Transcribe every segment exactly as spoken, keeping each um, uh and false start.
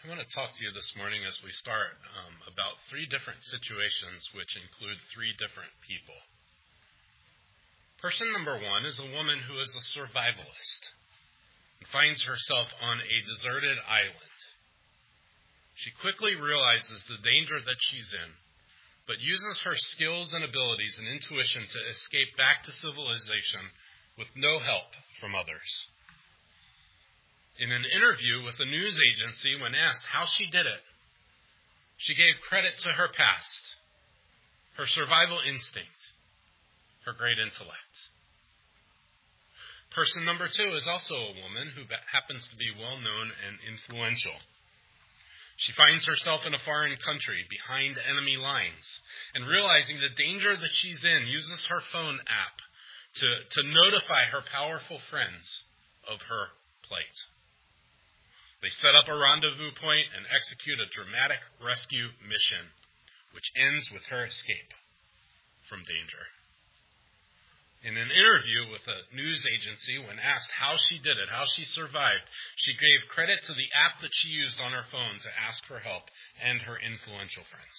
I want to talk to you this morning as we start um, about three different situations which include three different people. Person number one is a woman who is a survivalist and finds herself on a deserted island. She quickly realizes the danger that she's in, but uses her skills and abilities and intuition to escape back to civilization with no help from others. In an interview with a news agency, when asked how she did it, she gave credit to her past, her survival instinct, her great intellect. Person number two is also a woman who happens to be well-known and influential. She finds herself in a foreign country behind enemy lines, and realizing the danger that she's in, uses her phone app to, to notify her powerful friends of her plight. They set up a rendezvous point and execute a dramatic rescue mission, which ends with her escape from danger. In an interview with a news agency, when asked how she did it, how she survived, she gave credit to the app that she used on her phone to ask for help and her influential friends.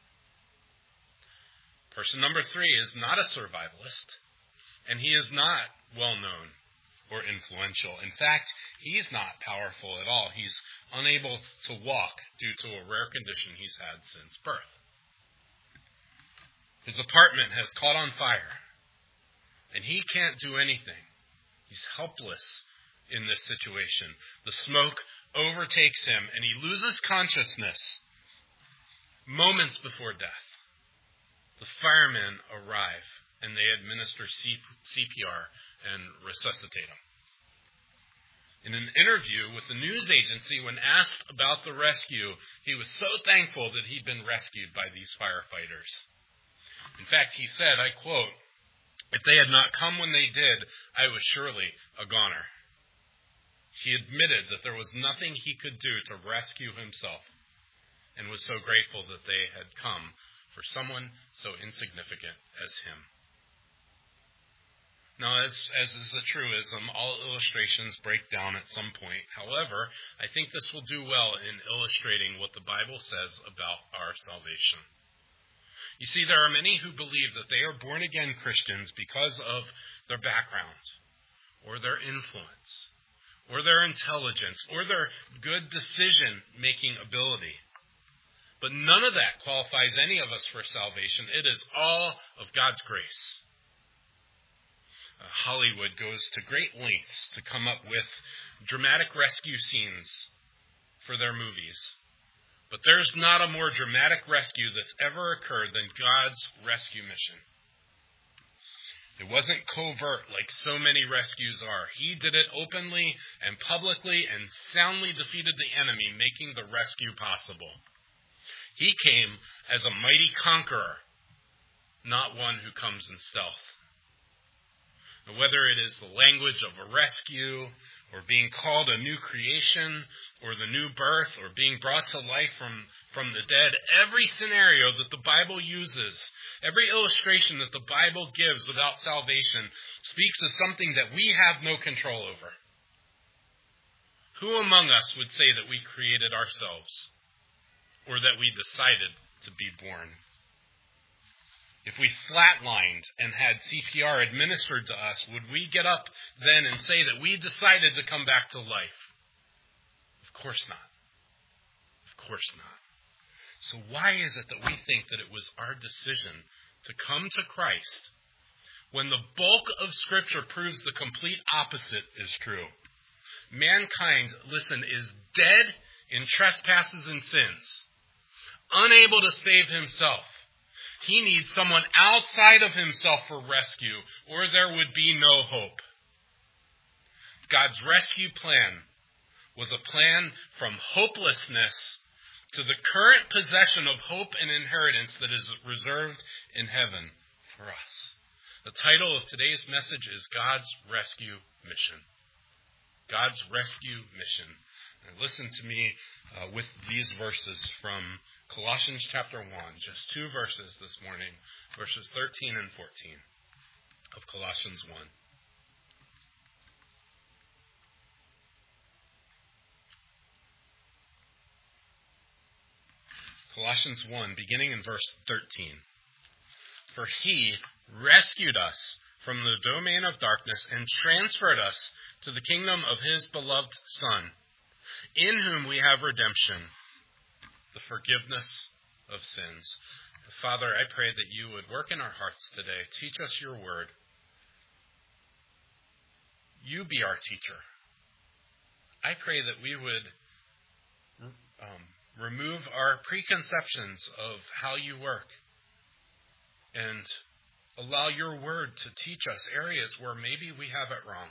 Person number three is not a survivalist, and he is not well-known or influential. In fact, he's not powerful at all. He's unable to walk due to a rare condition he's had since birth. His apartment has caught on fire, and he can't do anything. He's helpless in this situation. The smoke overtakes him, and he loses consciousness moments before death. The firemen arrive, and they administer C P R and resuscitate him. In an interview with the news agency, when asked about the rescue, he was so thankful that he'd been rescued by these firefighters. In fact, he said, I quote, "If they had not come when they did, I was surely a goner." He admitted that there was nothing he could do to rescue himself, and was so grateful that they had come for someone so insignificant as him. Now, as, as is a truism, all illustrations break down at some point. However, I think this will do well in illustrating what the Bible says about our salvation. You see, there are many who believe that they are born-again Christians because of their background, or their influence, or their intelligence, or their good decision-making ability. But none of that qualifies any of us for salvation. It is all of God's grace. Uh, Hollywood goes to great lengths to come up with dramatic rescue scenes for their movies. But there's not a more dramatic rescue that's ever occurred than God's rescue mission. It wasn't covert like so many rescues are. He did it openly and publicly and soundly defeated the enemy, making the rescue possible. He came as a mighty conqueror, not one who comes in stealth. Whether it is the language of a rescue, or being called a new creation, or the new birth, or being brought to life from, from the dead, every scenario that the Bible uses, every illustration that the Bible gives about salvation speaks of something that we have no control over. Who among us would say that we created ourselves, or that we decided to be born? If we flatlined and had C P R administered to us, would we get up then and say that we decided to come back to life? Of course not. Of course not. So why is it that we think that it was our decision to come to Christ when the bulk of Scripture proves the complete opposite is true? Mankind, listen, is dead in trespasses and sins, unable to save himself. He needs someone outside of himself for rescue, or there would be no hope. God's rescue plan was a plan from hopelessness to the current possession of hope and inheritance that is reserved in heaven for us. The title of today's message is God's Rescue Mission. God's Rescue Mission. And listen to me uh, with these verses from Colossians chapter one, just two verses this morning, verses thirteen and fourteen of Colossians one. Colossians one, beginning in verse thirteen. For he rescued us from the domain of darkness and transferred us to the kingdom of his beloved Son, in whom we have redemption, the forgiveness of sins. Father, I pray that you would work in our hearts today. Teach us your word. You be our teacher. I pray that we would um, remove our preconceptions of how you work and allow your word to teach us areas where maybe we have it wrong.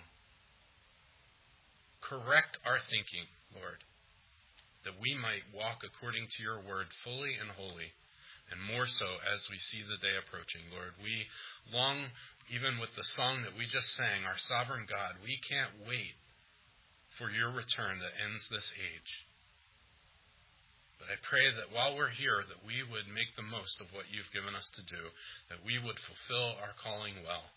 Correct our thinking, Lord, that we might walk according to your word fully and wholly, and more so as we see the day approaching. Lord, we long, even with the song that we just sang, our sovereign God, we can't wait for your return that ends this age. But I pray that while we're here, that we would make the most of what you've given us to do, that we would fulfill our calling well.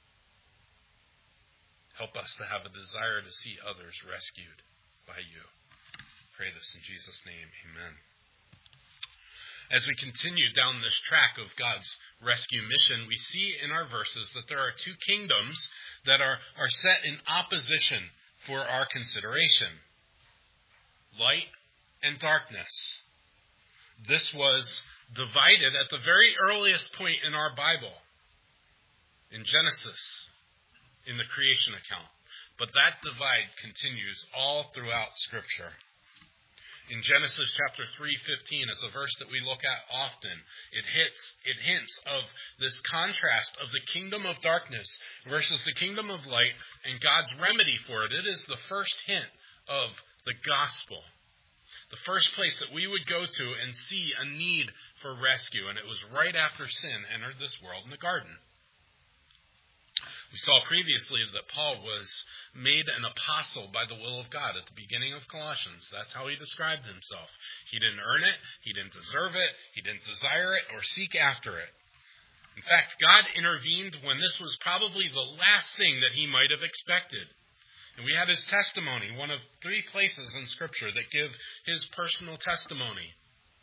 Help us to have a desire to see others rescued by you. Pray this in Jesus' name. Amen. As we continue down this track of God's rescue mission, we see in our verses that there are two kingdoms that are, are set in opposition for our consideration. Light and darkness. This was divided at the very earliest point in our Bible, in Genesis, in the creation account. But that divide continues all throughout Scripture. In Genesis chapter three fifteen, it's a verse that we look at often. It hits, it hints of this contrast of the kingdom of darkness versus the kingdom of light and God's remedy for it. It is the first hint of the gospel. The first place that we would go to and see a need for rescue. And it was right after sin entered this world in the garden. We saw previously that Paul was made an apostle by the will of God at the beginning of Colossians. That's how he described himself. He didn't earn it, he didn't deserve it, he didn't desire it or seek after it. In fact, God intervened when this was probably the last thing that he might have expected. And we have his testimony, one of three places in Scripture that give his personal testimony.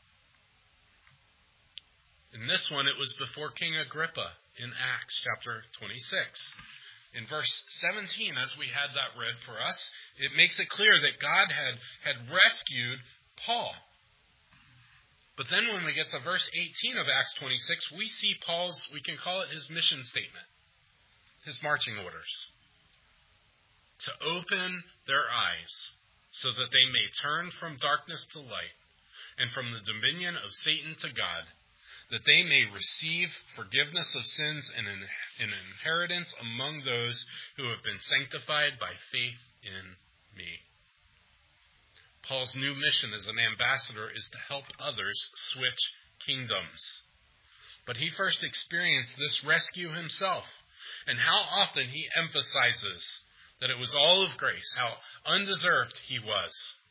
In this one, it was before King Agrippa in Acts chapter twenty-six. In verse seventeen, as we had that read for us, it makes it clear that God had, had rescued Paul. But then when we get to verse eighteen of Acts twenty-six, we see Paul's, we can call it his mission statement, his marching orders. To open their eyes so that they may turn from darkness to light and from the dominion of Satan to God, that they may receive forgiveness of sins and an inheritance among those who have been sanctified by faith in me. Paul's new mission as an ambassador is to help others switch kingdoms. But he first experienced this rescue himself, and how often he emphasizes that it was all of grace, how undeserved he was.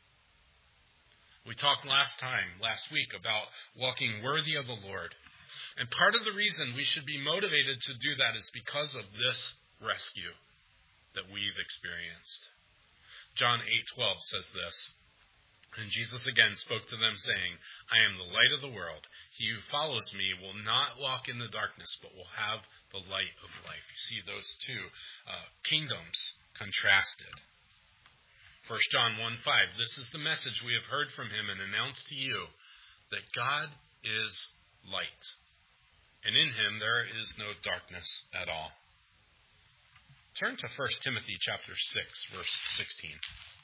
We talked last time, last week, about walking worthy of the Lord. And part of the reason we should be motivated to do that is because of this rescue that we've experienced. John eight twelve says this, and Jesus again spoke to them, saying, I am the light of the world. He who follows me will not walk in the darkness, but will have the light of life. You see those two uh, kingdoms contrasted. First John one five, this is the message we have heard from him and announced to you, that God is light, and in him there is no darkness at all. Turn to First Timothy chapter six, verse sixteen.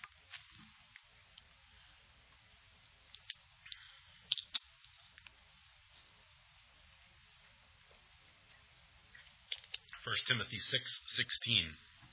First Timothy six sixteen.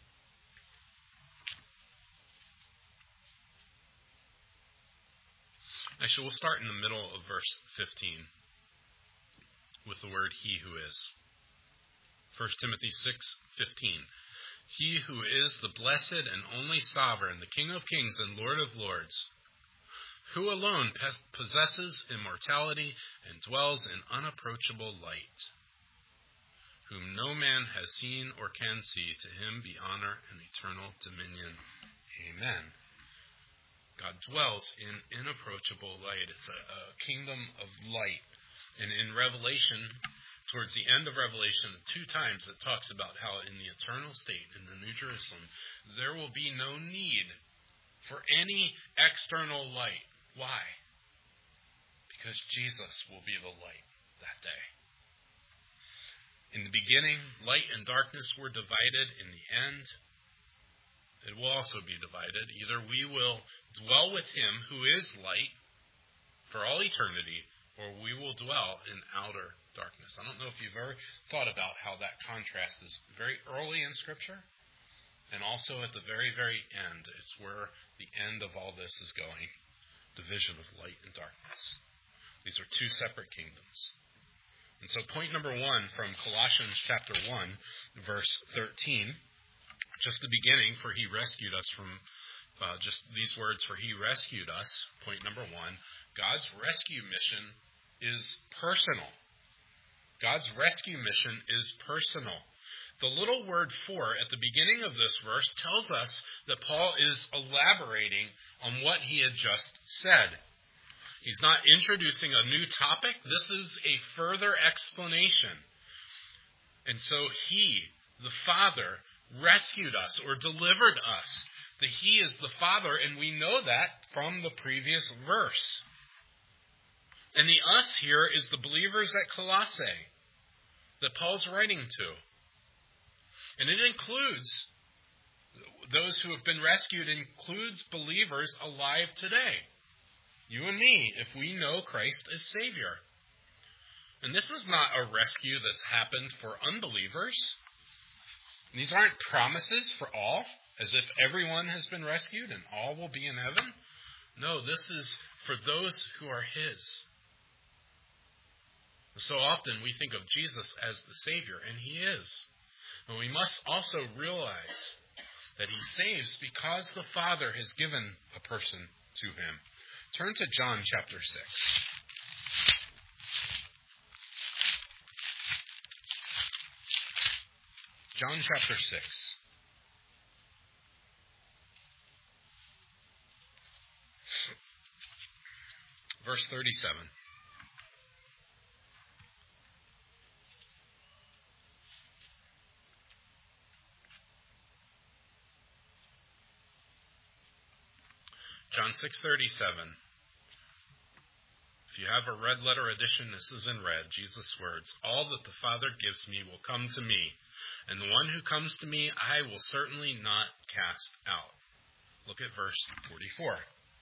Actually, we'll start in the middle of verse fifteen with the word he who is. First Timothy six fifteen. He who is the blessed and only sovereign, the King of kings and Lord of lords, who alone possesses immortality and dwells in unapproachable light, whom no man has seen or can see, to him be honor and eternal dominion. Amen. God dwells in inapproachable light. It's a, a kingdom of light. And in Revelation, towards the end of Revelation, two times it talks about how in the eternal state, in the New Jerusalem, there will be no need for any external light. Why? Because Jesus will be the light that day. In the beginning, light and darkness were divided. In the end, it will also be divided. Either we will dwell with him who is light for all eternity, or we will dwell in outer darkness. I don't know if you've ever thought about how that contrast is very early in Scripture, and also at the very, very end. It's where the end of all this is going. Division of light and darkness. These are two separate kingdoms. And so point number one from Colossians chapter one, verse thirteen, just the beginning, for he rescued us from, uh, just these words, for he rescued us, point number one, God's rescue mission is personal. God's rescue mission is personal. The little word for at the beginning of this verse tells us that Paul is elaborating on what he had just said. He's not introducing a new topic. This is a further explanation. And so he, the Father, rescued us or delivered us. That he is the Father, and we know that from the previous verse. And the us here is the believers at Colossae that Paul's writing to. And it includes, those who have been rescued, includes believers alive today. You and me, if we know Christ as Savior. And this is not a rescue that's happened for unbelievers. These aren't promises for all, as if everyone has been rescued and all will be in heaven. No, this is for those who are his. So often we think of Jesus as the Savior, and he is. But we must also realize that he saves because the Father has given a person to him. Turn to John chapter six. John chapter six. Verse thirty-seven. John six thirty-seven. If you have a red letter edition, this is in red. Jesus' words, all that the Father gives me will come to me, and the one who comes to me I will certainly not cast out. Look at verse forty-four.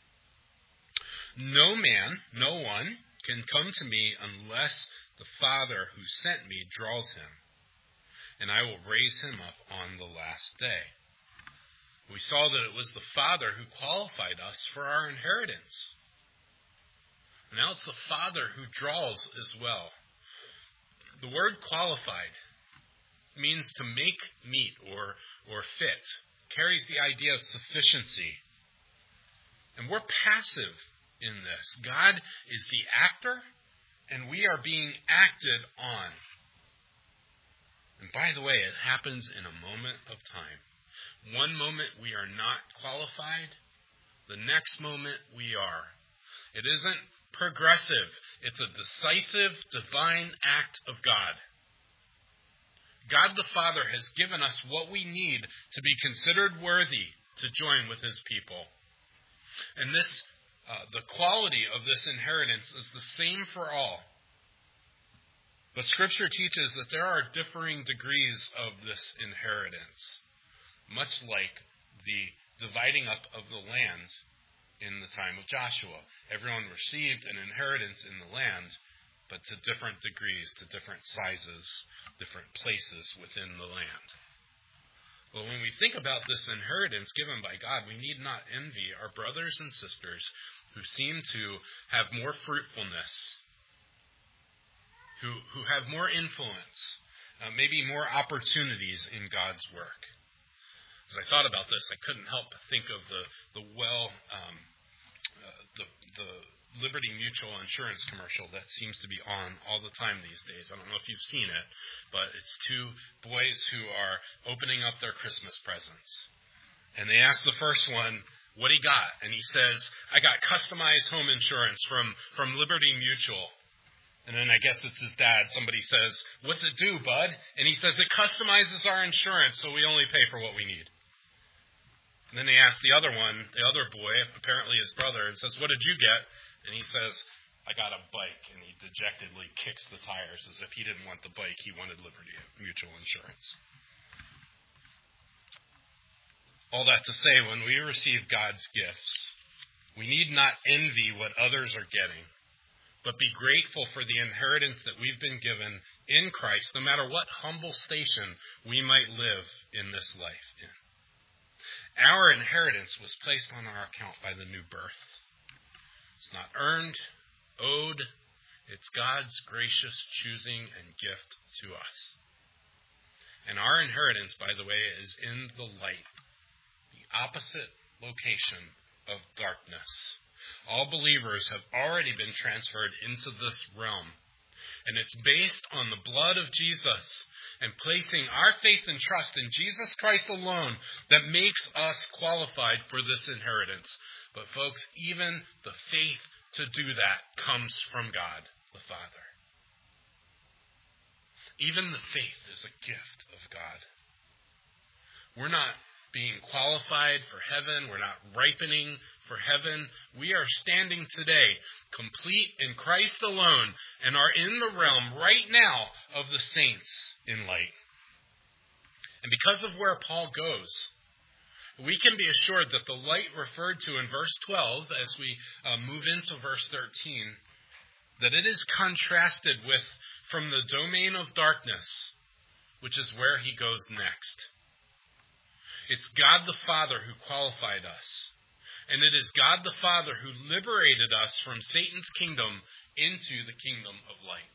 No man, no one, can come to me unless the Father who sent me draws him, and I will raise him up on the last day. We saw that it was the Father who qualified us for our inheritance. Now it's the Father who draws as well. The word qualified means to make meet or, or fit, carries the idea of sufficiency. And we're passive in this. God is the actor, and we are being acted on. And by the way, it happens in a moment of time. One moment we are not qualified, the next moment we are. It isn't progressive. It's a decisive, divine act of God. God the Father has given us what we need to be considered worthy to join with his people. And this, uh, the quality of this inheritance is the same for all. But Scripture teaches that there are differing degrees of this inheritance, much like the dividing up of the land in the time of Joshua. Everyone received an inheritance in the land, but to different degrees, to different sizes, different places within the land. But when we think about this inheritance given by God, we need not envy our brothers and sisters who seem to have more fruitfulness, who, who have more influence, uh, maybe more opportunities in God's work. As I thought about this, I couldn't help but think of the the well, um, uh, the the Liberty Mutual insurance commercial that seems to be on all the time these days. I don't know if you've seen it, but it's two boys who are opening up their Christmas presents, and they ask the first one, what he got. And he says, I got customized home insurance from, from Liberty Mutual. And then I guess it's his dad. Somebody says, what's it do, bud? And he says, it customizes our insurance so we only pay for what we need. And then they ask the other one, the other boy, apparently his brother, and says, what did you get? And he says, I got a bike. And he dejectedly kicks the tires as if he didn't want the bike. He wanted Liberty Mutual Insurance. All that to say, when we receive God's gifts, we need not envy what others are getting, but be grateful for the inheritance that we've been given in Christ, no matter what humble station we might live in this life in. Our inheritance was placed on our account by the new birth. It's not earned, owed. It's God's gracious choosing and gift to us. And our inheritance, by the way, is in the light, the opposite location of darkness. All believers have already been transferred into this realm. And it's based on the blood of Jesus and placing our faith and trust in Jesus Christ alone that makes us qualified for this inheritance. But folks, even the faith to do that comes from God the Father. Even the faith is a gift of God. We're not being qualified for heaven. We're not ripening for heaven. We are standing today complete in Christ alone and are in the realm right now of the saints in light. And because of where Paul goes, we can be assured that the light referred to in verse twelve, as we uh, move into verse thirteen, that it is contrasted with from the domain of darkness, which is where he goes next. It's God the Father who qualified us. And it is God the Father who liberated us from Satan's kingdom into the kingdom of light.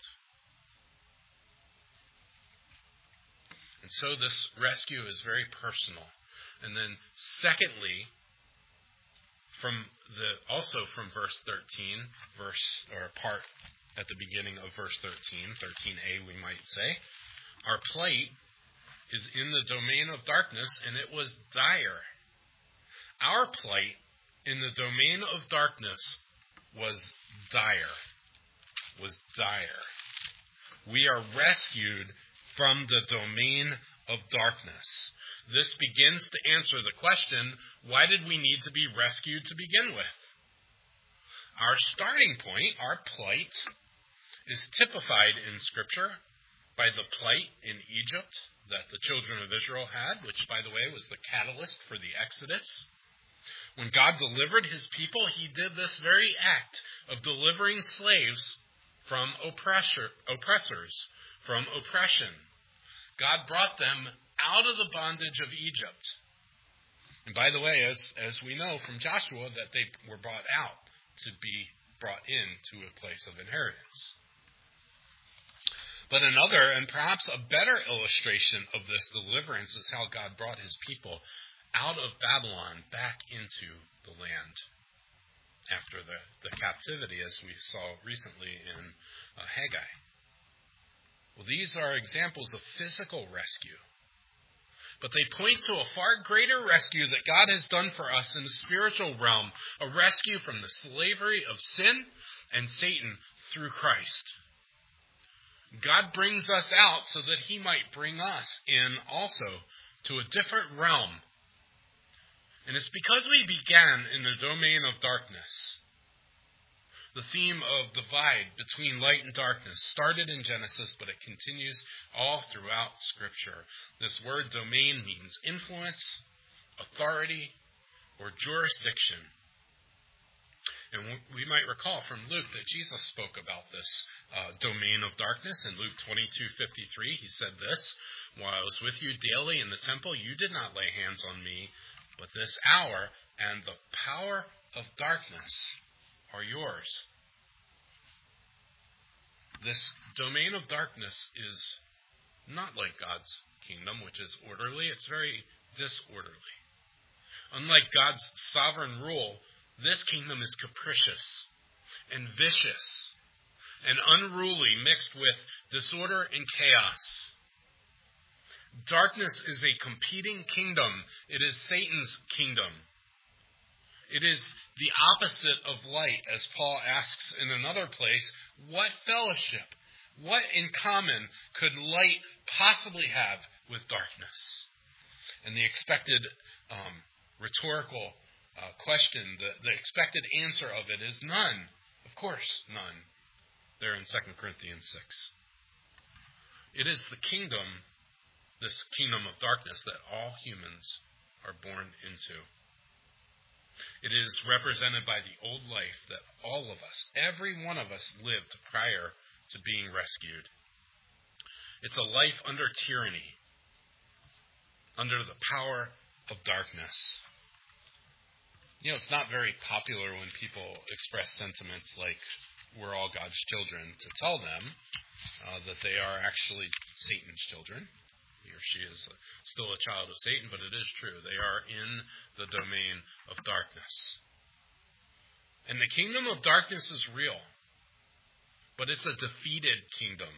And so this rescue is very personal. And then secondly, from the also from verse thirteen, verse or part at the beginning of verse thirteen, thirteen a we might say, our plight is in the domain of darkness, and it was dire. Our plight in the domain of darkness was dire. Was dire. We are rescued from the domain of darkness. This begins to answer the question, why did we need to be rescued to begin with? Our starting point, our plight, is typified in Scripture by the plight in Egypt that the children of Israel had, which, by the way, was the catalyst for the Exodus. When God delivered his people, he did this very act of delivering slaves from oppressor, oppressors, from oppression. God brought them out of the bondage of Egypt. And by the way, as, as we know from Joshua, that they were brought out to be brought into a place of inheritance. But another, and perhaps a better illustration of this deliverance is how God brought his people out of Babylon back into the land after the, the captivity, as we saw recently in uh, Haggai. Well, these are examples of physical rescue. But they point to a far greater rescue that God has done for us in the spiritual realm, a rescue from the slavery of sin and Satan through Christ. God brings us out so that he might bring us in also to a different realm. And it's because we began in the domain of darkness. The theme of divide between light and darkness started in Genesis, but it continues all throughout Scripture. This word domain means influence, authority, or jurisdiction. And we might recall from Luke that Jesus spoke about this uh, domain of darkness. In Luke twenty-two fifty-three, he said this, "While I was with you daily in the temple, you did not lay hands on me, but this hour and the power of darkness are yours." This domain of darkness is not like God's kingdom, which is orderly. It's very disorderly. Unlike God's sovereign rule, this kingdom is capricious and vicious and unruly, mixed with disorder and chaos. Darkness is a competing kingdom. It is Satan's kingdom. It is the opposite of light, as Paul asks in another place. What fellowship, what in common could light possibly have with darkness? And the expected um, rhetorical uh, question, the, the expected answer of it is none. Of course, none. There in Second Corinthians six. It is the kingdom, this kingdom of darkness, that all humans are born into. It is represented by the old life that all of us, every one of us, lived prior to being rescued. It's a life under tyranny, under the power of darkness. You know, it's not very popular when people express sentiments like we're all God's children to tell them uh, that they are actually Satan's children. He or she is still a child of Satan, but it is true. They are in the domain of darkness. And the kingdom of darkness is real, but it's a defeated kingdom.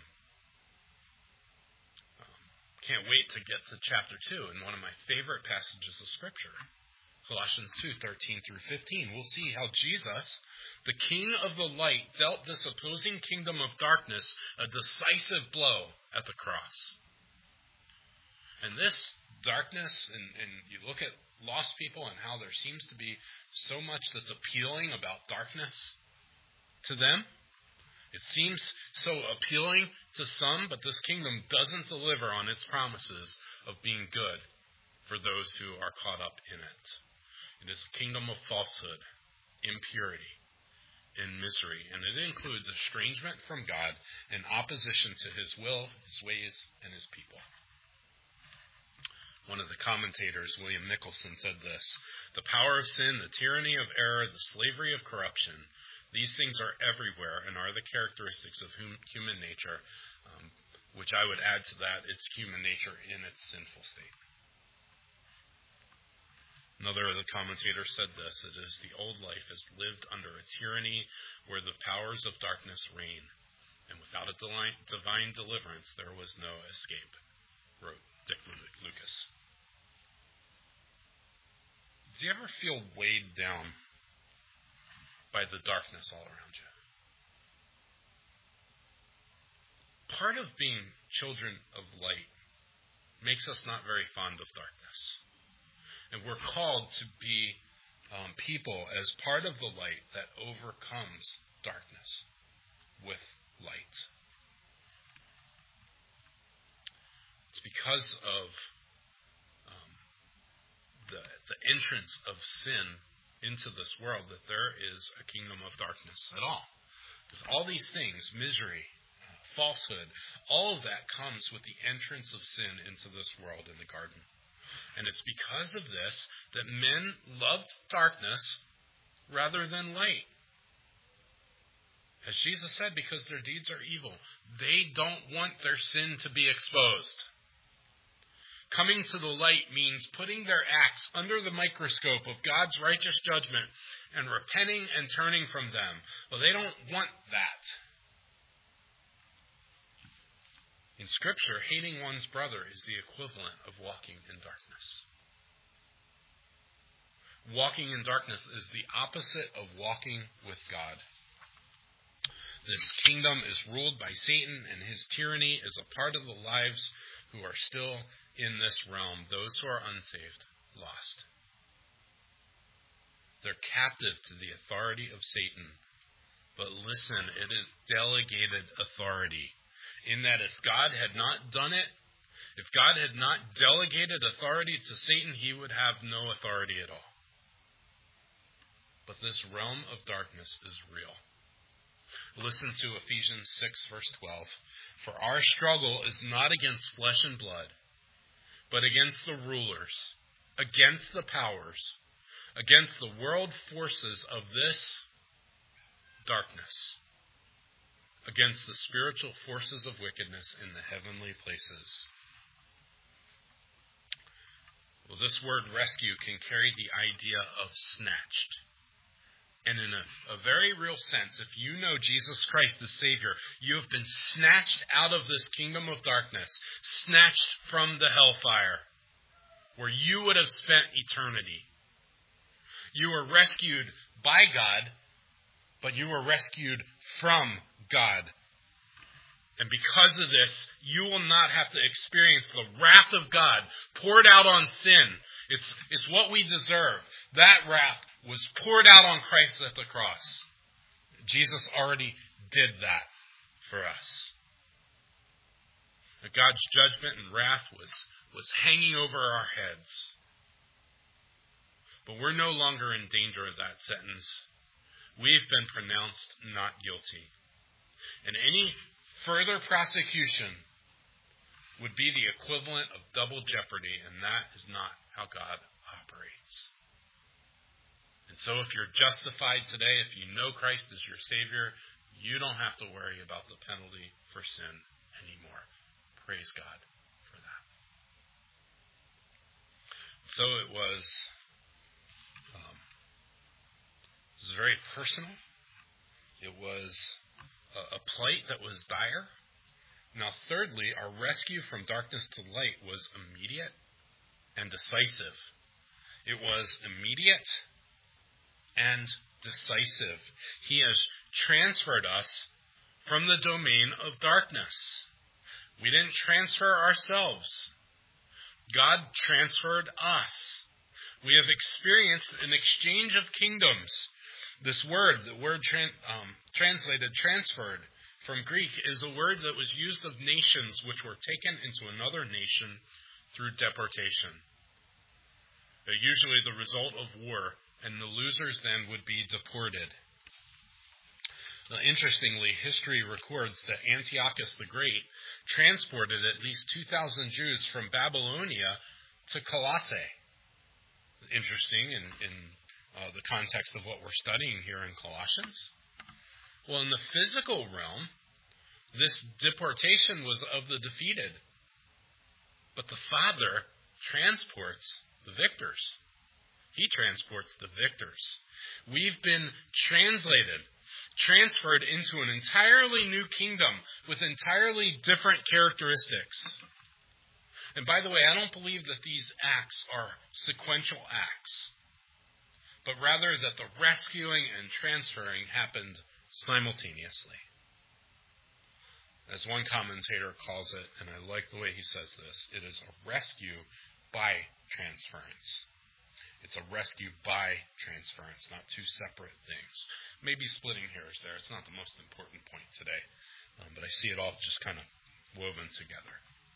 Um, can't wait to get to chapter two in one of my favorite passages of Scripture. Colossians two, thirteen through fifteen. We'll see how Jesus, the King of the light, dealt this opposing kingdom of darkness a decisive blow at the cross. And this darkness, and, and you look at lost people and how there seems to be so much that's appealing about darkness to them. It seems so appealing to some, but this kingdom doesn't deliver on its promises of being good for those who are caught up in it. It is a kingdom of falsehood, impurity, and misery, and it includes estrangement from God and opposition to His will, His ways, and His people. One of the commentators, William Nicholson, said this: the power of sin, the tyranny of error, the slavery of corruption, these things are everywhere and are the characteristics of human nature, um, which I would add to that, it's human nature in its sinful state. Another of the commentators said this: it is the old life has lived under a tyranny where the powers of darkness reign, and without a divine deliverance there was no escape, wrote Dick Lucas. Do you ever feel weighed down by the darkness all around you? Part of being children of light makes us not very fond of darkness. And we're called to be um, people as part of the light that overcomes darkness with light. It's because of um, the, the entrance of sin into this world that there is a kingdom of darkness at all. Because all these things, misery, uh, falsehood, all of that comes with the entrance of sin into this world in the garden. And it's because of this that men loved darkness rather than light. As Jesus said, because their deeds are evil, they don't want their sin to be exposed. Coming to the light means putting their acts under the microscope of God's righteous judgment and repenting and turning from them. Well, they don't want that. In Scripture, hating one's brother is the equivalent of walking in darkness. Walking in darkness is the opposite of walking with God. This kingdom is ruled by Satan, and his tyranny is a part of the lives who are still in this realm, those who are unsaved, lost. They're captive to the authority of Satan. But listen, it is delegated authority. In that if God had not done it, if God had not delegated authority to Satan, he would have no authority at all. But this realm of darkness is real. Listen to Ephesians six, verse twelve. For our struggle is not against flesh and blood, but against the rulers, against the powers, against the world forces of this darkness, against the spiritual forces of wickedness in the heavenly places. Well, this word rescue can carry the idea of snatched. And in a, a very real sense, if you know Jesus Christ as Savior, you have been snatched out of this kingdom of darkness, snatched from the hellfire, where you would have spent eternity. You were rescued by God, but you were rescued from God. And because of this, you will not have to experience the wrath of God poured out on sin. It's, it's what we deserve. That wrath was poured out on Christ at the cross. Jesus already did that for us. God's judgment and wrath was, was hanging over our heads. But we're no longer in danger of that sentence. We've been pronounced not guilty. And any further prosecution would be the equivalent of double jeopardy, and that is not how God operates. And so if you're justified today, if you know Christ as your Savior, you don't have to worry about the penalty for sin anymore. Praise God for that. So it was, um, it was very personal. It was a, a plight that was dire. Now, thirdly, our rescue from darkness to light was immediate and decisive. It was immediate and decisive. He has transferred us from the domain of darkness. We didn't transfer ourselves. God transferred us. We have experienced an exchange of kingdoms. This word, the word tran- um, translated transferred from Greek, is a word that was used of nations which were taken into another nation through deportation. They're usually the result of war, and the losers then would be deported. Now, interestingly, history records that Antiochus the Great transported at least two thousand Jews from Babylonia to Colossae. Interesting in, in uh, the context of what we're studying here in Colossians. Well, in the physical realm, this deportation was of the defeated. But the Father transports the victors. He transports the victors. We've been translated, transferred into an entirely new kingdom with entirely different characteristics. And by the way, I don't believe that these acts are sequential acts, but rather that the rescuing and transferring happened simultaneously. As one commentator calls it, and I like the way he says this, it is a rescue by transference. It's a rescue by transference, not two separate things. Maybe splitting hairs there. It's not the most important point today, um, but I see it all just kind of woven together.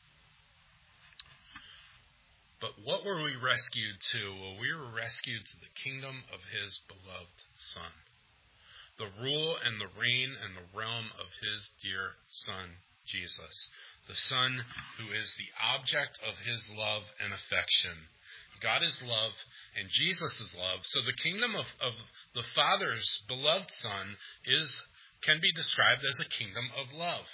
But what were we rescued to? Well, we were rescued to the kingdom of his beloved Son. The rule and the reign and the realm of his dear Son, Jesus. The Son who is the object of his love and affection. God is love and Jesus is love. So the kingdom of, of the Father's beloved Son is can be described as a kingdom of love.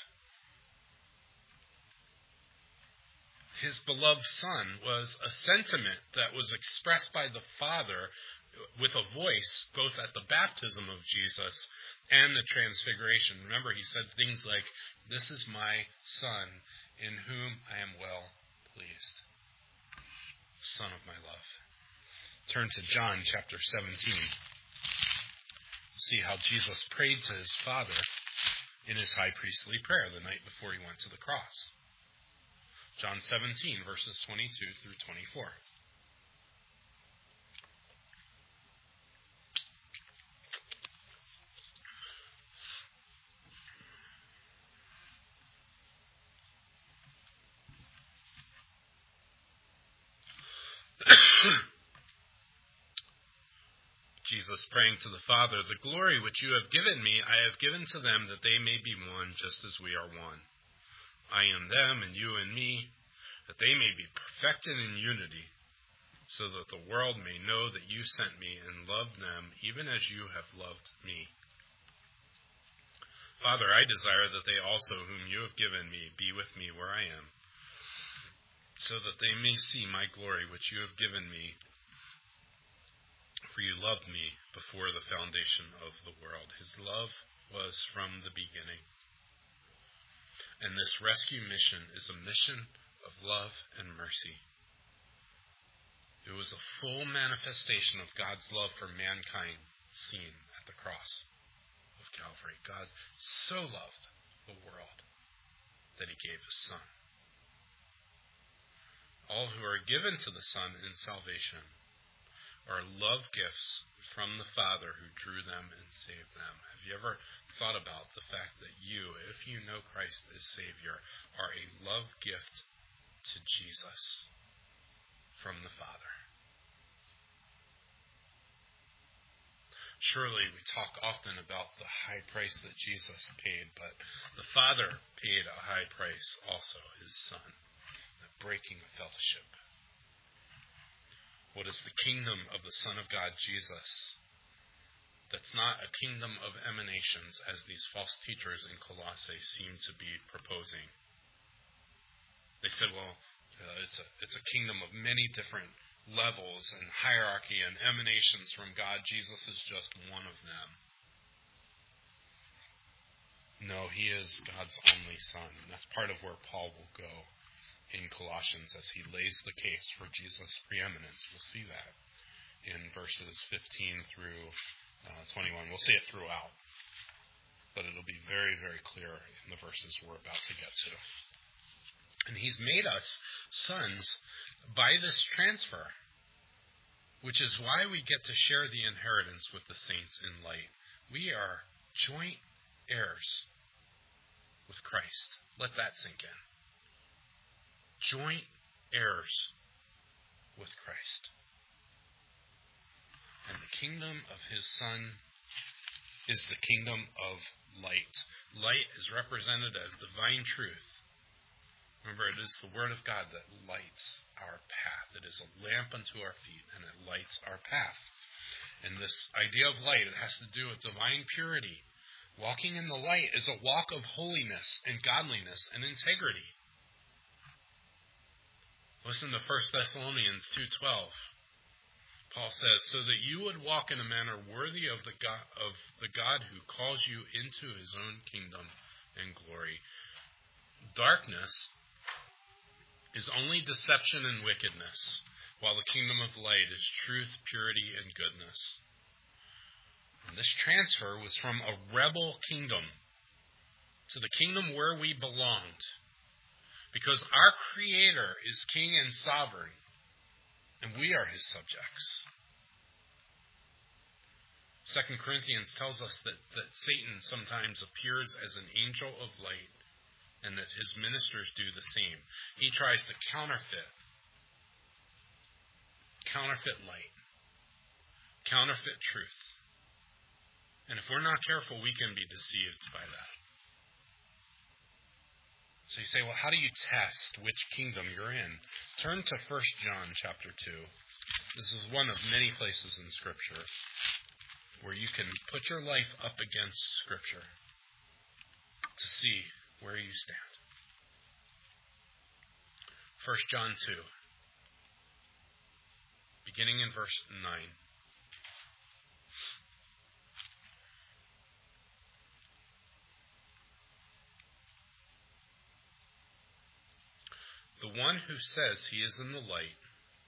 His beloved Son was a sentiment that was expressed by the Father with a voice, both at the baptism of Jesus and the transfiguration. Remember, he said things like, "This is my Son, in whom I am well pleased." Son of my love. Turn to John chapter seventeen. See how Jesus prayed to his Father in his high priestly prayer the night before he went to the cross. John seventeen, verses twenty-two through twenty-four. Jesus praying to the Father, "The glory which you have given me, I have given to them, that they may be one, just as we are one. I in them, and you in me, that they may be perfected in unity, so that the world may know that you sent me and loved them, even as you have loved me. Father, I desire that they also, whom you have given me, be with me where I am, so that they may see my glory which you have given me. For you loved me before the foundation of the world." His love was from the beginning. And this rescue mission is a mission of love and mercy. It was a full manifestation of God's love for mankind seen at the cross of Calvary. God so loved the world that he gave his Son. All who are given to the Son in salvation are love gifts from the Father who drew them and saved them. Have you ever thought about the fact that you, if you know Christ as Savior, are a love gift to Jesus from the Father? Surely we talk often about the high price that Jesus paid, but the Father paid a high price also, his Son, the breaking of fellowship. What is the kingdom of the Son of God, Jesus? That's not a kingdom of emanations, as these false teachers in Colossae seem to be proposing. They said, well, uh, it's a, it's a kingdom of many different levels and hierarchy and emanations from God. Jesus is just one of them. No, he is God's only Son. And that's part of where Paul will go in Colossians as he lays the case for Jesus' preeminence. We'll see that in verses fifteen through uh, twenty-one. We'll see it throughout, but it'll be very, very clear in the verses we're about to get to. And he's made us sons by this transfer, which is why we get to share the inheritance with the saints in light. We are joint heirs with Christ. Let that sink in. Joint heirs with Christ. And the kingdom of his Son is the kingdom of light. Light is represented as divine truth. Remember, it is the Word of God that lights our path. It is a lamp unto our feet, and it lights our path. And this idea of light, it has to do with divine purity. Walking in the light is a walk of holiness and godliness and integrity. Listen to First Thessalonians two twelve. Paul says, so that you would walk in a manner worthy of the God, of the God who calls you into his own kingdom and glory. Darkness is only deception and wickedness, while the kingdom of light is truth, purity, and goodness. And this transfer was from a rebel kingdom to the kingdom where we belonged, because our Creator is king and sovereign, and we are his subjects. Second Corinthians tells us that, that Satan sometimes appears as an angel of light, and that his ministers do the same. He tries to counterfeit. Counterfeit light. Counterfeit truth. And if we're not careful, we can be deceived by that. So you say, well, how do you test which kingdom you're in? Turn to First John chapter two. This is one of many places in Scripture where you can put your life up against Scripture to see where you stand. First John two, beginning in verse nine. The one who says he is in the light,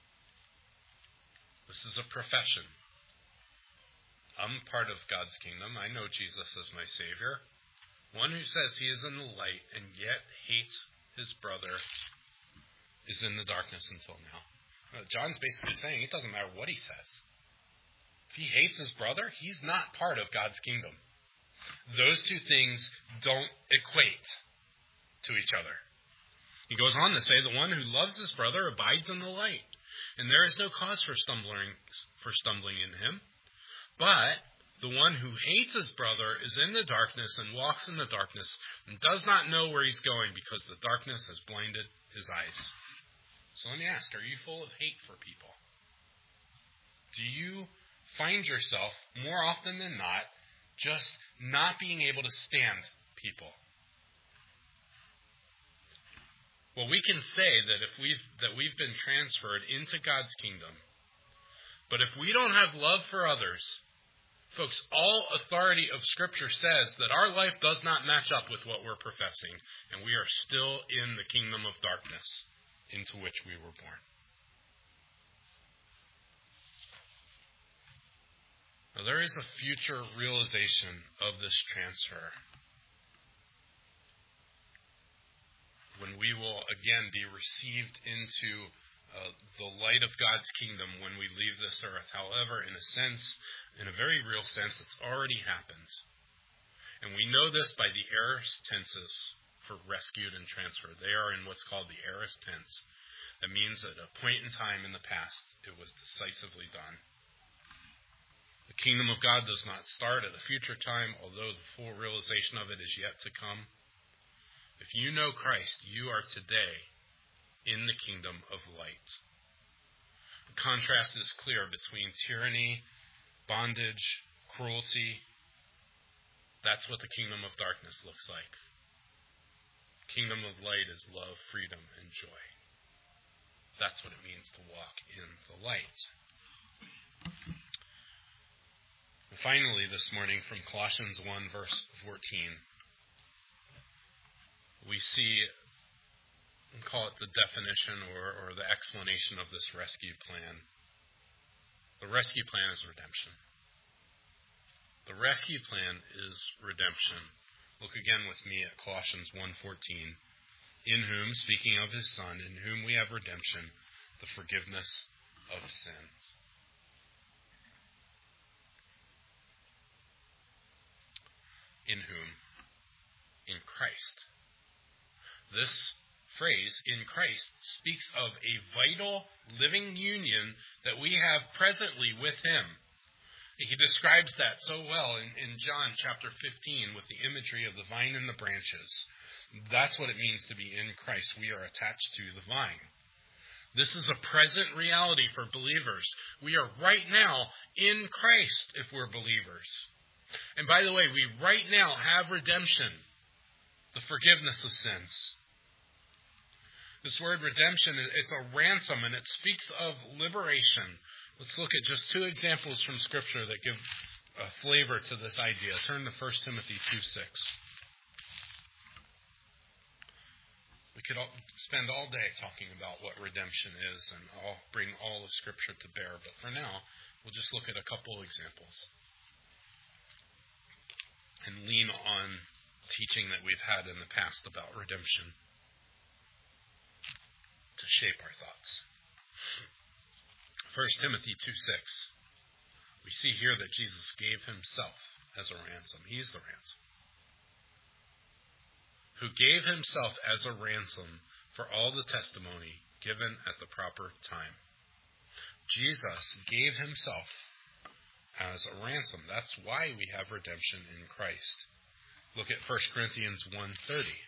this is a profession. I'm part of God's kingdom. I know Jesus as my Savior. One who says he is in the light and yet hates his brother is in the darkness until now. John's basically saying it doesn't matter what he says. If he hates his brother, he's not part of God's kingdom. Those two things don't equate to each other. He goes on to say, the one who loves his brother abides in the light, and there is no cause for stumbling for stumbling in him. But the one who hates his brother is in the darkness and walks in the darkness and does not know where he's going because the darkness has blinded his eyes. So let me ask, are you full of hate for people? Do you find yourself, more often than not, just not being able to stand people? Well, we can say that if we've that we've been transferred into God's kingdom, but if we don't have love for others, folks, all authority of Scripture says that our life does not match up with what we're professing, and we are still in the kingdom of darkness into which we were born. Now, there is a future realization of this transfer, when we will again be received into uh, the light of God's kingdom when we leave this earth. However, in a sense, in a very real sense, it's already happened. And we know this by the aorist tenses for rescued and transferred. They are in what's called the aorist tense. That means at a point in time in the past, it was decisively done. The kingdom of God does not start at a future time, although the full realization of it is yet to come. If you know Christ, you are today in the kingdom of light. The contrast is clear between tyranny, bondage, cruelty. That's what the kingdom of darkness looks like. Kingdom of light is love, freedom, and joy. That's what it means to walk in the light. And finally, this morning, from Colossians one, verse fourteen, we see, we call it the definition or, or the explanation of this rescue plan. The rescue plan is redemption. The rescue plan is redemption. Look again with me at Colossians one fourteen. In whom, speaking of his Son, in whom we have redemption, the forgiveness of sins. In whom? In Christ. This phrase, in Christ, speaks of a vital, living union that we have presently with him. He describes that so well in, in John chapter fifteen with the imagery of the vine and the branches. That's what it means to be in Christ. We are attached to the vine. This is a present reality for believers. We are right now in Christ if we're believers. And by the way, we right now have redemption, the forgiveness of sins. This word redemption, it's a ransom, and it speaks of liberation. Let's look at just two examples from Scripture that give a flavor to this idea. Turn to First Timothy two six. We could all spend all day talking about what redemption is, and I'll bring all of Scripture to bear. But for now, we'll just look at a couple examples and lean on teaching that we've had in the past about redemption to shape our thoughts. First Timothy two six. We see here that Jesus gave himself as a ransom. He's the ransom. Who gave himself as a ransom for all the testimony given at the proper time. Jesus gave himself as a ransom. That's why we have redemption in Christ. Look at First Corinthians one thirty.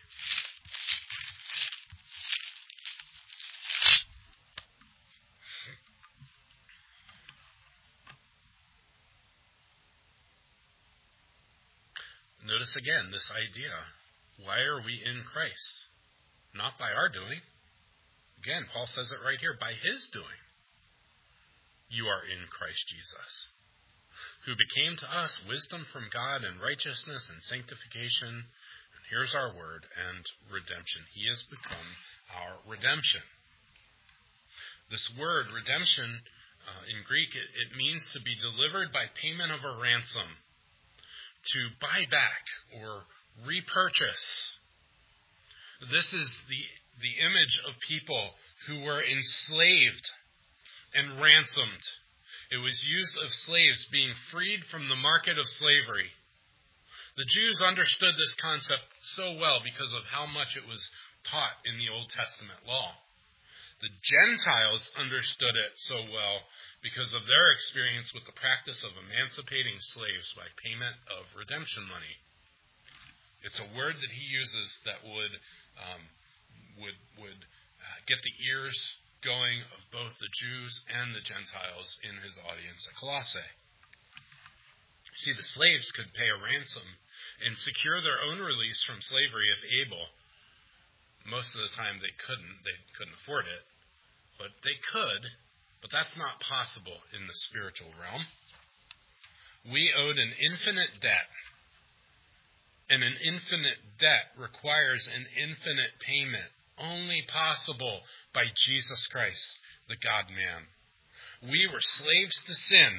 Notice again this idea. Why are we in Christ? Not by our doing. Again, Paul says it right here, by his doing. You are in Christ Jesus, who became to us wisdom from God and righteousness and sanctification. And here's our word, and redemption. He has become our redemption. This word, redemption, uh, in Greek, it, it means to be delivered by payment of a ransom, to buy back or repurchase. This is the, the image of people who were enslaved and ransomed. It was used of slaves being freed from the market of slavery. The Jews understood this concept so well because of how much it was taught in the Old Testament law. The Gentiles understood it so well because of their experience with the practice of emancipating slaves by payment of redemption money. It's a word that he uses that would um, would would uh, get the ears going of both the Jews and the Gentiles in his audience at Colossae. See, the slaves could pay a ransom and secure their own release from slavery if able. Most of the time they couldn't. They couldn't afford it. But they could. But that's not possible in the spiritual realm. We owed an infinite debt. And an infinite debt requires an infinite payment, only possible by Jesus Christ, the God-man. We were slaves to sin,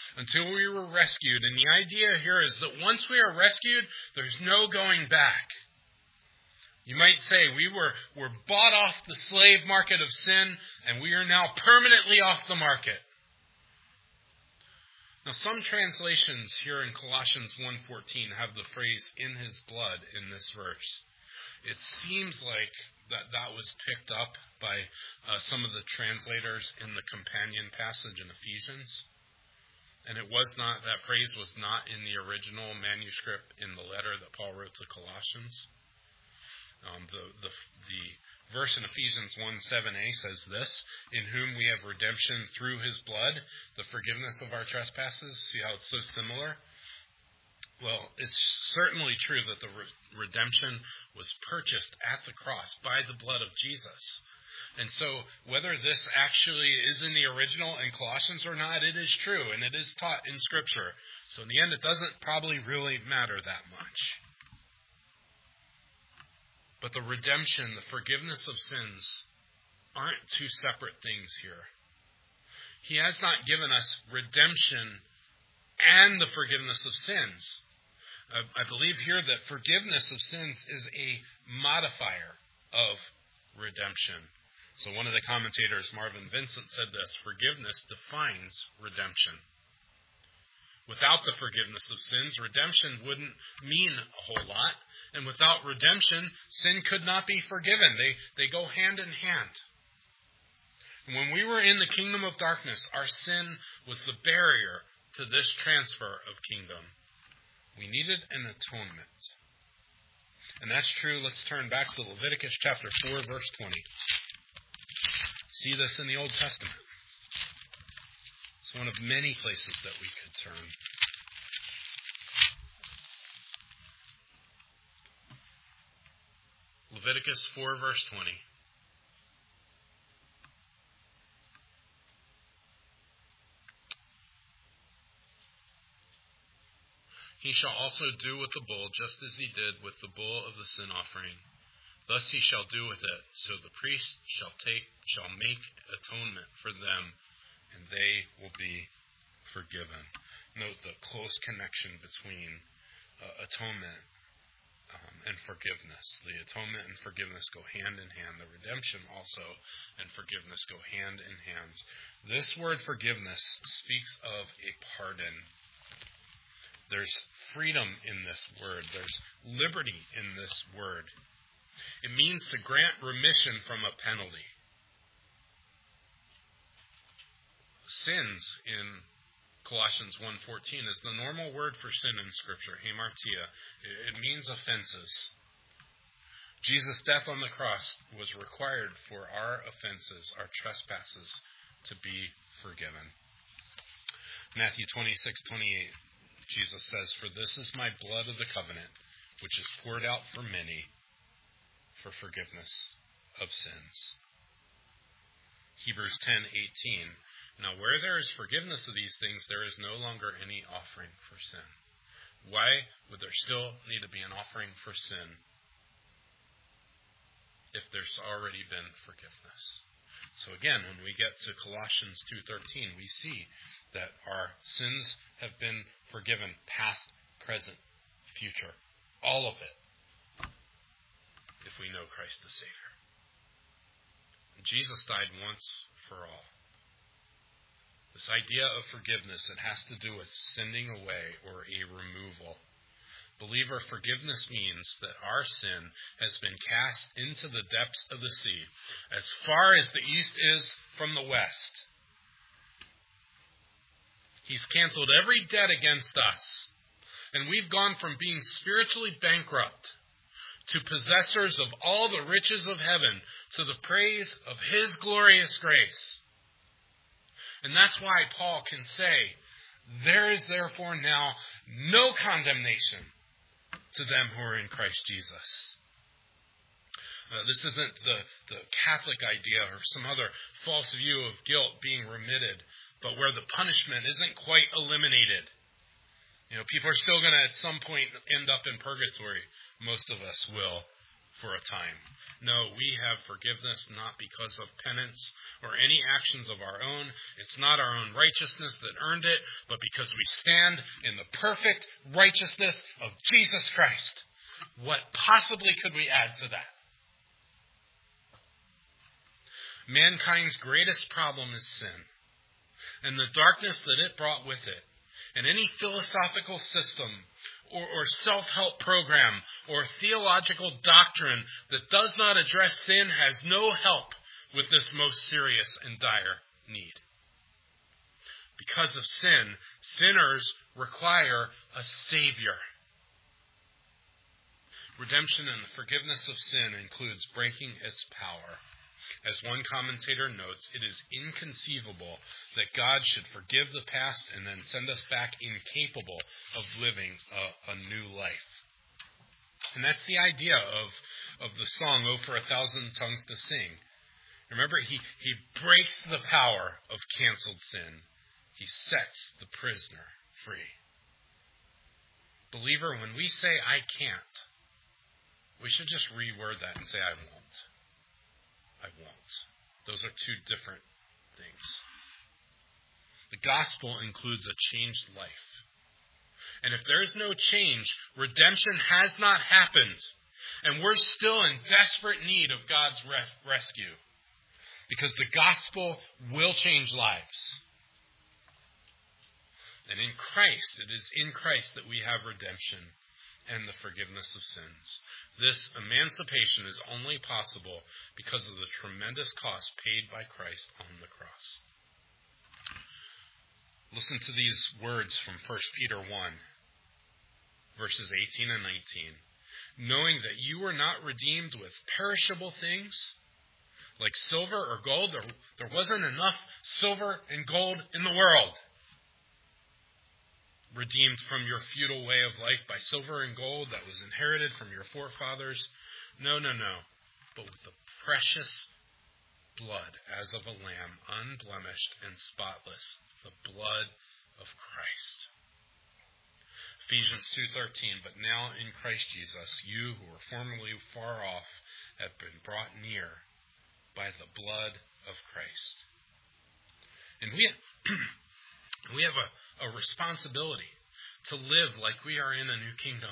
until we were rescued. And the idea here is that once we are rescued, there's no going back. You might say we were, were bought off the slave market of sin, and we are now permanently off the market. Now, some translations here in Colossians one fourteen have the phrase, in his blood, in this verse. It seems like that that was picked up by uh, some of the translators in the companion passage in Ephesians. And it was not, that phrase was not in the original manuscript in the letter that Paul wrote to Colossians. Um, the, the, the verse in Ephesians one seven a says this, in whom we have redemption through his blood, the forgiveness of our trespasses. See how it's so similar? Well, it's certainly true that the re- redemption was purchased at the cross by the blood of Jesus. And so whether this actually is in the original in Colossians or not, it is true, and it is taught in Scripture. So in the end, it doesn't probably really matter that much. But the redemption, the forgiveness of sins, aren't two separate things here. He has not given us redemption and the forgiveness of sins. I believe here that forgiveness of sins is a modifier of redemption. So one of the commentators, Marvin Vincent, said this, forgiveness defines redemption. Without the forgiveness of sins, redemption wouldn't mean a whole lot. And without redemption, sin could not be forgiven. They, they go hand in hand. And when we were in the kingdom of darkness, our sin was the barrier to this transfer of kingdom. We needed an atonement. And that's true. Let's turn back to Leviticus chapter four, verse twenty. See this in the Old Testament. It's one of many places that we could turn. Leviticus four, verse twenty. He shall also do with the bull just as he did with the bull of the sin offering. Thus he shall do with it. So the priest shall take, shall make atonement for them, and they will be forgiven. Note the close connection between uh, atonement um, and forgiveness. The atonement and forgiveness go hand in hand. The redemption also and forgiveness go hand in hand. This word forgiveness speaks of a pardon. There's freedom in this word. There's liberty in this word. It means to grant remission from a penalty. Sins in Colossians one fourteen is the normal word for sin in Scripture, hamartia. It means offenses. Jesus' death on the cross was required for our offenses, our trespasses, to be forgiven. Matthew twenty-six twenty-eight. Jesus says, for this is my blood of the covenant, which is poured out for many for forgiveness of sins. Hebrews ten eighteen. Now where there is forgiveness of these things, there is no longer any offering for sin. Why would there still need to be an offering for sin if there's already been forgiveness? So again, when we get to Colossians two thirteen, we see that our sins have been forgiven, past, present, future. All of it, if we know Christ the Savior. Jesus died once for all. This idea of forgiveness, it has to do with sending away or a removal. Believer, forgiveness means that our sin has been cast into the depths of the sea, as far as the east is from the west. He's canceled every debt against us. And we've gone from being spiritually bankrupt to possessors of all the riches of heaven to the praise of His glorious grace. And that's why Paul can say, there is therefore now no condemnation to them who are in Christ Jesus. Uh, this isn't the, the Catholic idea or some other false view of guilt being remitted, but where the punishment isn't quite eliminated. You know, people are still going to at some point end up in purgatory. Most of us will, for a time. No, we have forgiveness not because of penance or any actions of our own. It's not our own righteousness that earned it, but because we stand in the perfect righteousness of Jesus Christ. What possibly could we add to that? Mankind's greatest problem is sin, and the darkness that it brought with it. And any philosophical system or, or self-help program or theological doctrine that does not address sin has no help with this most serious and dire need. Because of sin, sinners require a Savior. Redemption and the forgiveness of sin includes breaking its power. As one commentator notes, it is inconceivable that God should forgive the past and then send us back incapable of living a, a new life. And that's the idea of, of the song, "Oh, for a Thousand Tongues to Sing." Remember, he, he breaks the power of canceled sin. He sets the prisoner free. Believer, when we say, "I can't," we should just reword that and say, "I won't. I won't." Those are two different things. The gospel includes a changed life. And if there is no change, redemption has not happened. And we're still in desperate need of God's res- rescue. Because the gospel will change lives. And in Christ, it is in Christ that we have redemption and the forgiveness of sins. This emancipation is only possible because of the tremendous cost paid by Christ on the cross. Listen to these words from First Peter one, verses eighteen and nineteen. "Knowing that you were not redeemed with perishable things, like silver or gold." There, there wasn't enough silver and gold in the world. "Redeemed from your feudal way of life by silver and gold that was inherited from your forefathers. No, no, no. But with the precious blood as of a lamb, unblemished and spotless, the blood of Christ." Ephesians two thirteen, "But now in Christ Jesus, you who were formerly far off have been brought near by the blood of Christ." And we we have a a responsibility to live like we are in a new kingdom.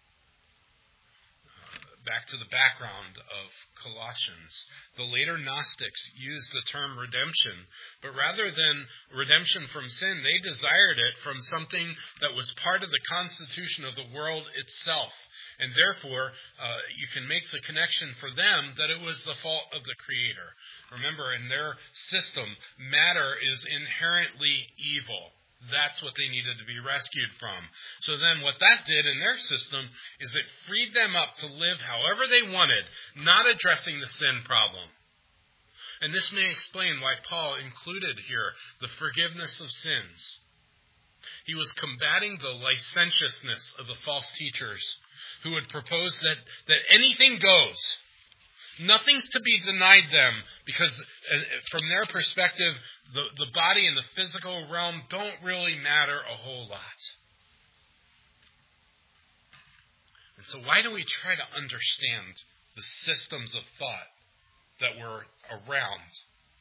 Uh, back to the background of Colossians. The later Gnostics used the term redemption, but rather than redemption from sin, they desired it from something that was part of the constitution of the world itself. And therefore, uh, you can make the connection for them that it was the fault of the Creator. Remember, in their system, matter is inherently evil. That's what they needed to be rescued from. So then what that did in their system is it freed them up to live however they wanted, not addressing the sin problem. And this may explain why Paul included here the forgiveness of sins. He was combating the licentiousness of the false teachers who would propose that, that anything goes. Nothing's to be denied them because from their perspective, the, the body and the physical realm don't really matter a whole lot. And so why do we try to understand the systems of thought that were around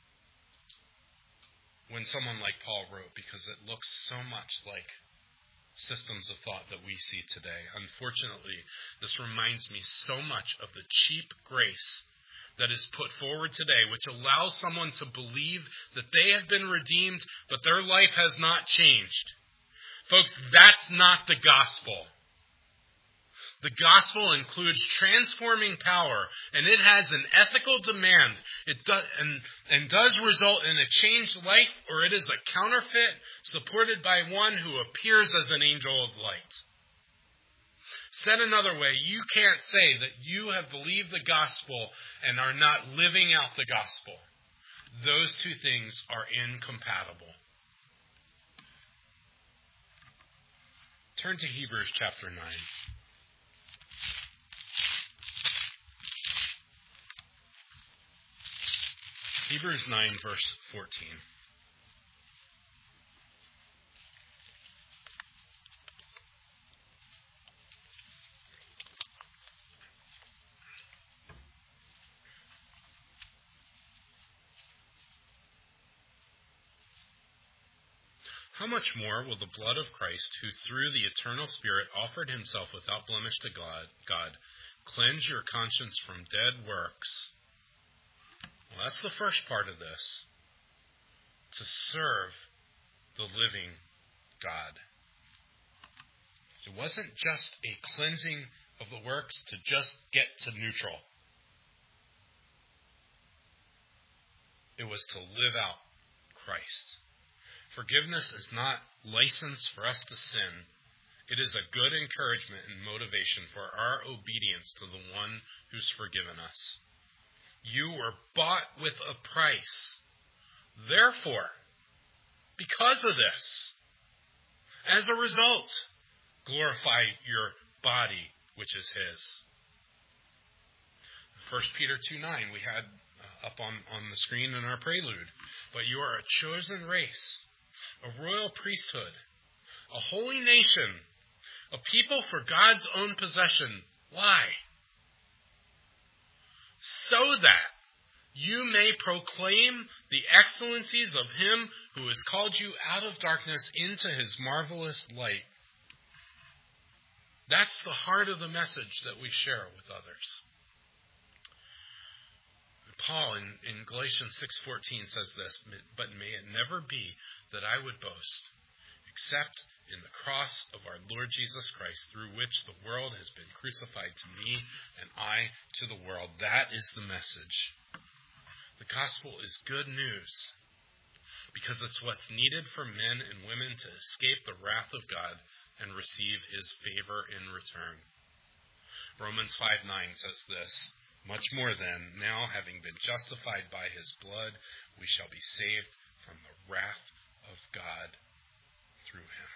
when someone like Paul wrote? Because it looks so much like systems of thought that we see today. Unfortunately, this reminds me so much of the cheap grace that is put forward today, which allows someone to believe that they have been redeemed, but their life has not changed. Folks, that's not the gospel. The gospel includes transforming power, and it has an ethical demand. It does, and, and does result in a changed life, or it is a counterfeit supported by one who appears as an angel of light. Said another way, you can't say that you have believed the gospel and are not living out the gospel. Those two things are incompatible. Turn to Hebrews chapter nine. Hebrews nine, verse fourteen. How much more will the blood of Christ, who through the eternal Spirit offered himself without blemish to God, God, cleanse your conscience from dead works? Well, that's the first part of this. To serve the living God. It wasn't just a cleansing of the works to just get to neutral. It was to live out Christ. Forgiveness is not license for us to sin. It is a good encouragement and motivation for our obedience to the one who's forgiven us. You were bought with a price. Therefore, because of this, as a result, glorify your body, which is his. First Peter two nine we had up on, on the screen in our prelude. But you are a chosen race, a royal priesthood, a holy nation, a people for God's own possession. Why? So that you may proclaim the excellencies of him who has called you out of darkness into his marvelous light. That's the heart of the message that we share with others. Paul in, in Galatians six fourteen says this, but may it never be that I would boast, except in the cross of our Lord Jesus Christ, through which the world has been crucified to me and I to the world. That is the message. The gospel is good news because it's what's needed for men and women to escape the wrath of God and receive his favor in return. Romans five nine says this, much more then, now having been justified by his blood, we shall be saved from the wrath of God through him.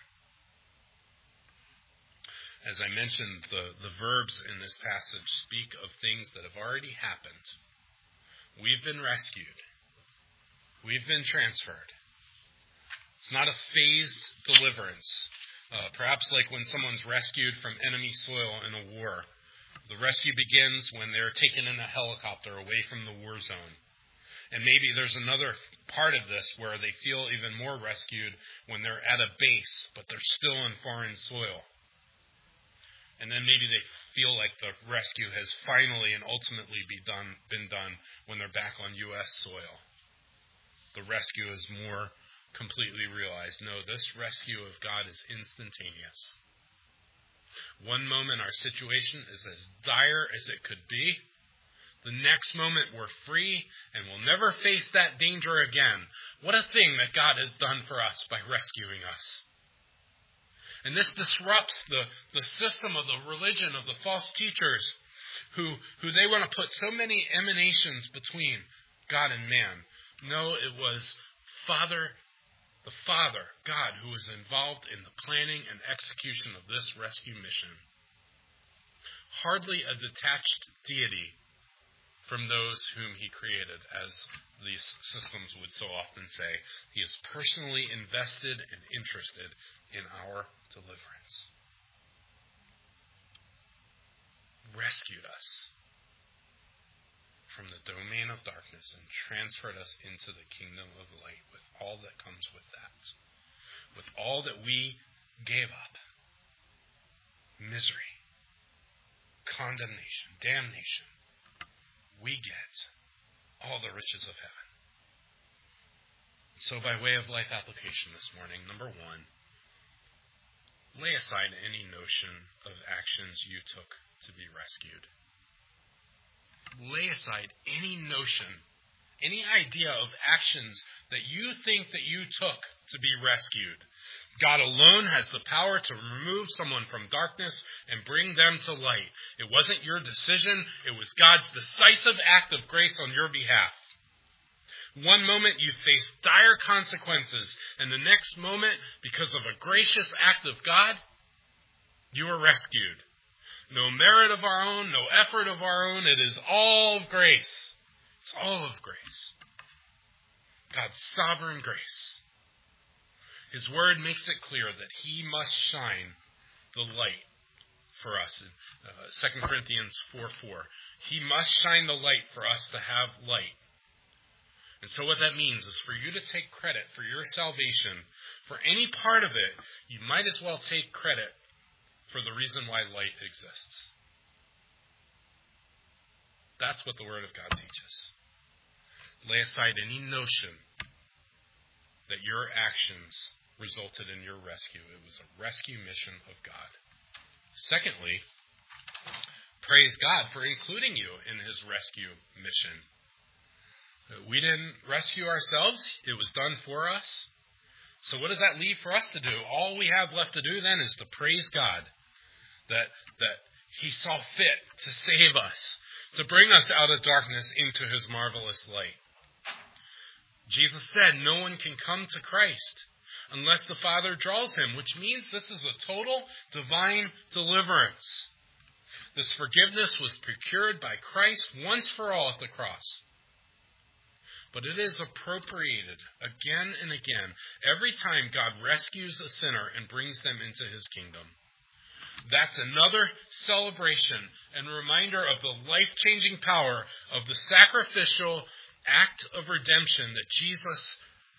As I mentioned, the, the verbs in this passage speak of things that have already happened. We've been rescued. We've been transferred. It's not a phased deliverance. Uh, perhaps like when someone's rescued from enemy soil in a war. The rescue begins when they're taken in a helicopter away from the war zone. And maybe there's another part of this where they feel even more rescued when they're at a base, but they're still in foreign soil. And then maybe they feel like the rescue has finally and ultimately be done, been done when they're back on U S soil. The rescue is more completely realized. No, this rescue of God is instantaneous. One moment our situation is as dire as it could be. The next moment we're free and we'll never face that danger again. What a thing that God has done for us by rescuing us. And this disrupts the, the system of the religion of the false teachers who, who they want to put so many emanations between God and man. No, it was Father The Father, God, who is involved in the planning and execution of this rescue mission. Hardly a detached deity from those whom he created, as these systems would so often say. He is personally invested and interested in our deliverance. Rescued us from the domain of darkness and transferred us into the kingdom of light with all that comes with that. With all that we gave up. Misery, condemnation, damnation. We get all the riches of heaven. So by way of life application this morning, number one, lay aside any notion of actions you took to be rescued. Lay aside any notion, any idea of actions that you think that you took to be rescued. God alone has the power to remove someone from darkness and bring them to light. It wasn't your decision. It was God's decisive act of grace on your behalf. One moment you face dire consequences, and the next moment, because of a gracious act of God, you are rescued. No merit of our own, no effort of our own. It is all of grace. It's all of grace. God's sovereign grace. His word makes it clear that he must shine the light for us. Uh, Second Corinthians four four. He must shine the light for us to have light. And so what that means is for you to take credit for your salvation, for any part of it, you might as well take credit for the reason why light exists. That's what the Word of God teaches. Lay aside any notion that your actions resulted in your rescue. It was a rescue mission of God. Secondly, praise God for including you in his rescue mission. We didn't rescue ourselves. It was done for us. So what does that leave for us to do? All we have left to do then is to praise God that, that he saw fit to save us, to bring us out of darkness into his marvelous light. Jesus said no one can come to Christ unless the Father draws him, which means this is a total divine deliverance. This forgiveness was procured by Christ once for all at the cross. But it is appropriated again and again every time God rescues a sinner and brings them into his kingdom. That's another celebration and reminder of the life-changing power of the sacrificial act of redemption that Jesus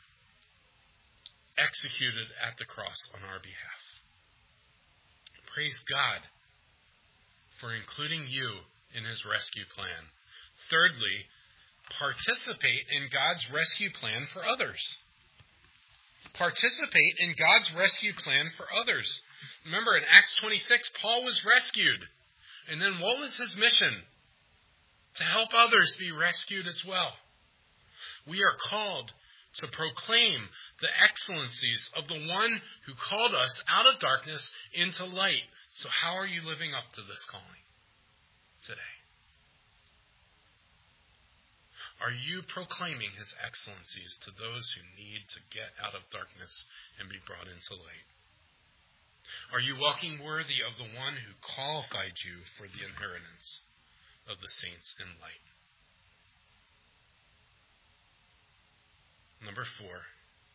executed at the cross on our behalf. Praise God for including you in his rescue plan. Thirdly, participate in God's rescue plan for others. Participate in God's rescue plan for others. Remember, in Acts twenty-six, Paul was rescued. And then what was his mission? To help others be rescued as well. We are called to proclaim the excellencies of the one who called us out of darkness into light. So how are you living up to this calling today? Are you proclaiming his excellencies to those who need to get out of darkness and be brought into light? Are you walking worthy of the one who qualified you for the inheritance of the saints in light? Number four,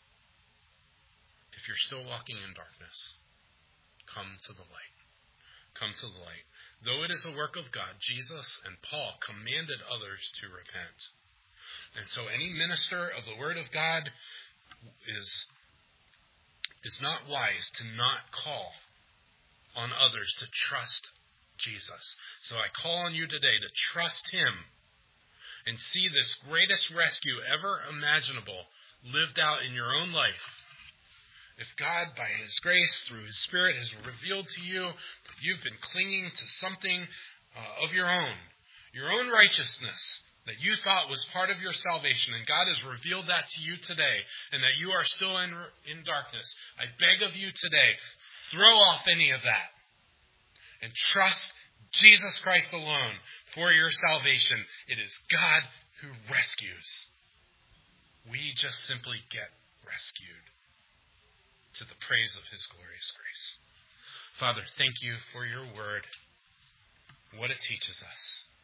if you're still walking in darkness, come to the light. Come to the light. Though it is a work of God, Jesus and Paul commanded others to repent. And so any minister of the Word of God is, is not wise to not call on others to trust Jesus. So I call on you today to trust him and see this greatest rescue ever imaginable lived out in your own life. If God, by his grace, through his Spirit, has revealed to you that you've been clinging to something uh, of your own, your own righteousness, that you thought was part of your salvation, and God has revealed that to you today, and that you are still in, in darkness, I beg of you today, throw off any of that and trust Jesus Christ alone for your salvation. It is God who rescues. We just simply get rescued to the praise of his glorious grace. Father, thank you for your word, what it teaches us.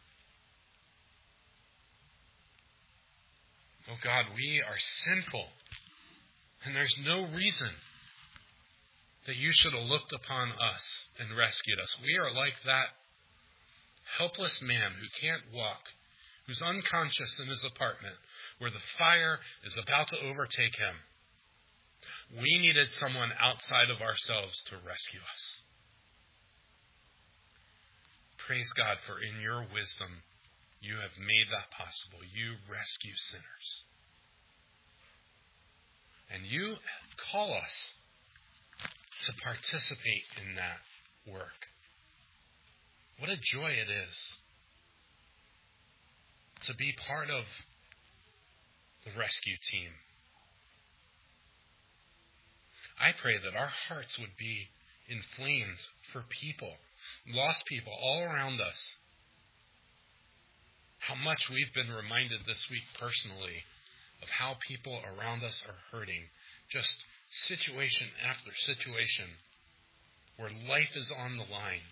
Oh God, we are sinful, and there's no reason that you should have looked upon us and rescued us. We are like that helpless man who can't walk, who's unconscious in his apartment, where the fire is about to overtake him. We needed someone outside of ourselves to rescue us. Praise God, for in your wisdom, you have made that possible. You rescue sinners. And you call us to participate in that work. What a joy it is to be part of the rescue team. I pray that our hearts would be inflamed for people, lost people all around us. How much we've been reminded this week personally of how people around us are hurting. Just situation after situation where life is on the line.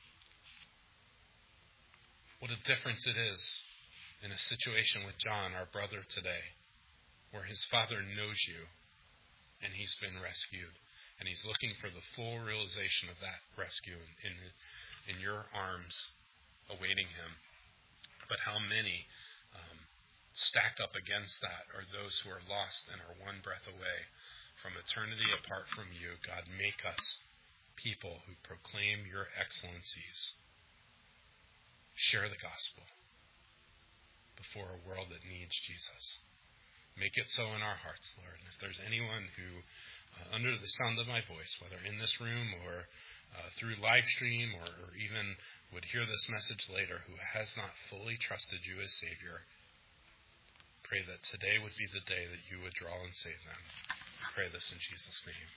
What a difference it is in a situation with John, our brother today, where his father knows you and he's been rescued. And he's looking for the full realization of that rescue in, in your arms awaiting him. But how many um, Stacked up against that are those who are lost and are one breath away from eternity apart from you. God, make us people who proclaim your excellencies. Share the gospel before a world that needs Jesus. Make it so in our hearts, Lord. And if there's anyone who, uh, under the sound of my voice, whether in this room or uh, through live stream or, or even would hear this message later, who has not fully trusted you as Savior, pray that today would be the day that you would draw and save them. I pray this in Jesus' name.